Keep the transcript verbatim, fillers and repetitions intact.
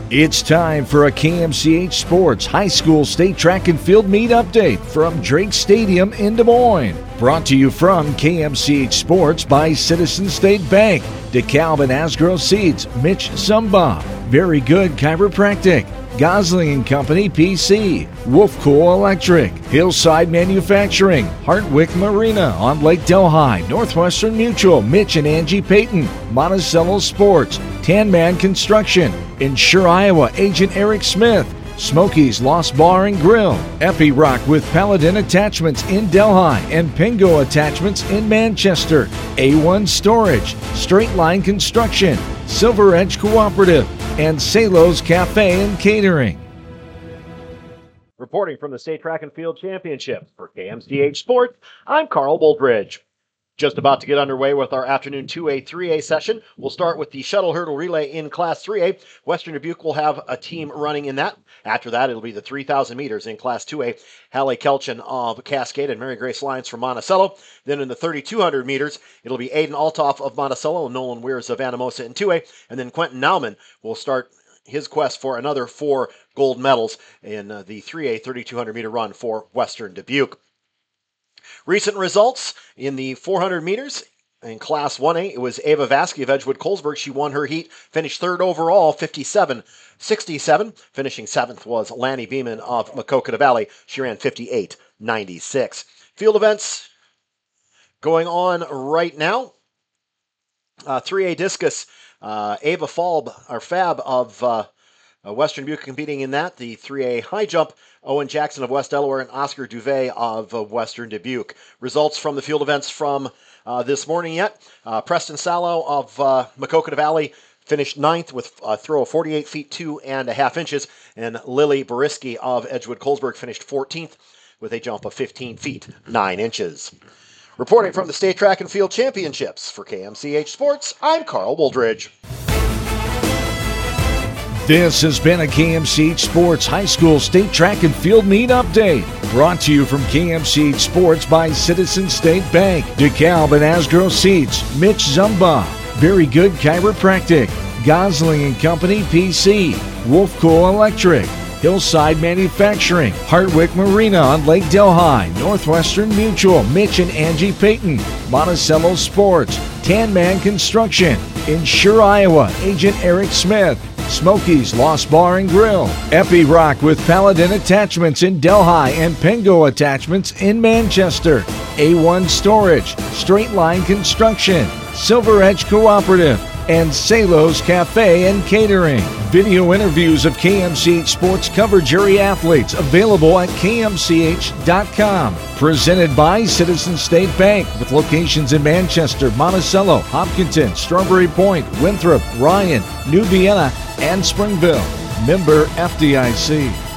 It's time for a K M C H Sports High School State Track and Field Meet Update from Drake Stadium in Des Moines. Brought to you from K M C H Sports by Citizen State Bank, DeKalb and Asgrow Seeds, Mitch Zumba, Very Good Chiropractic, Gosling and Company P C, Wolfcool Electric, Hillside Manufacturing, Hartwick Marina on Lake Delhi, Northwestern Mutual, Mitch and Angie Payton, Monticello Sports, Tan Man Construction, Insure Iowa, Agent Eric Smith, Smokies Lost Bar and Grill, Epi-Rock with Paladin Attachments in Delhi and Pingo Attachments in Manchester, A one Storage, Straight Line Construction, Silver Edge Cooperative, and Salo's Cafe and Catering. Reporting from the State Track and Field Championship for K M C H Sports, I'm Carl Boldridge. Just about to get underway with our afternoon two A, three A session. We'll start with the shuttle hurdle relay in Class three A. Western Dubuque will have a team running in that. After that, it'll be the three thousand meters in Class two A. Hallie Kelchin of Cascade and Mary Grace Lyons from Monticello. Then in the thirty-two hundred meters, it'll be Aiden Altoff of Monticello and Nolan Weirs of Anamosa in two A. And then Quentin Nauman will start his quest for another four gold medals in uh, the three A thirty-two hundred meter run for Western Dubuque. Recent results in the four hundred meters in Class one A, it was Ava Vasky of Edgewood Colesburg. She won her heat, finished third overall, fifty-seven sixty-seven. Finishing seventh was Lanny Beeman of Maquoketa Valley. She ran fifty-eight ninety-six. Field events going on right now. Uh, three A discus, uh, Ava Falb, or Fab of uh, Western Dubuque competing in that. The three A high jump, Owen Jackson of West Delaware and Oscar Duvet of uh, Western Dubuque. Results from the field events from uh, this morning yet. Uh, Preston Sallow of uh, Maquoketa Valley finished ninth with a throw of forty-eight feet two and a half inches. And Lily Boriski of Edgewood Colesburg finished fourteenth with a jump of fifteen feet nine inches. Reporting from the State Track and Field Championships for K M C H Sports, I'm Carl Woldridge. This has been a K M C H Sports High School State Track and Field Meet Update. Brought to you from K M C H Sports by Citizen State Bank, DeKalb and Asgrow Seeds, Mitch Zumba, Very Good Chiropractic, Gosling and Company P C, Wolfcool Electric, Hillside Manufacturing, Hartwick Marina on Lake Delhi, Northwestern Mutual, Mitch and Angie Payton, Monticello Sports, Tan Man Construction, Insure Iowa, Agent Eric Smith, Smokies Lost Bar and Grill, Epi-Rock with Paladin Attachments in Delhi and Pingo Attachments in Manchester, A one Storage, Straight Line Construction, Silver Edge Cooperative, and Salo's Cafe and Catering. Video interviews of K M C H Sports Cover Jury athletes available at K M C H dot com. Presented by Citizen State Bank with locations in Manchester, Monticello, Hopkinton, Strawberry Point, Winthrop, Ryan, New Vienna, and Springville. Member F D I C.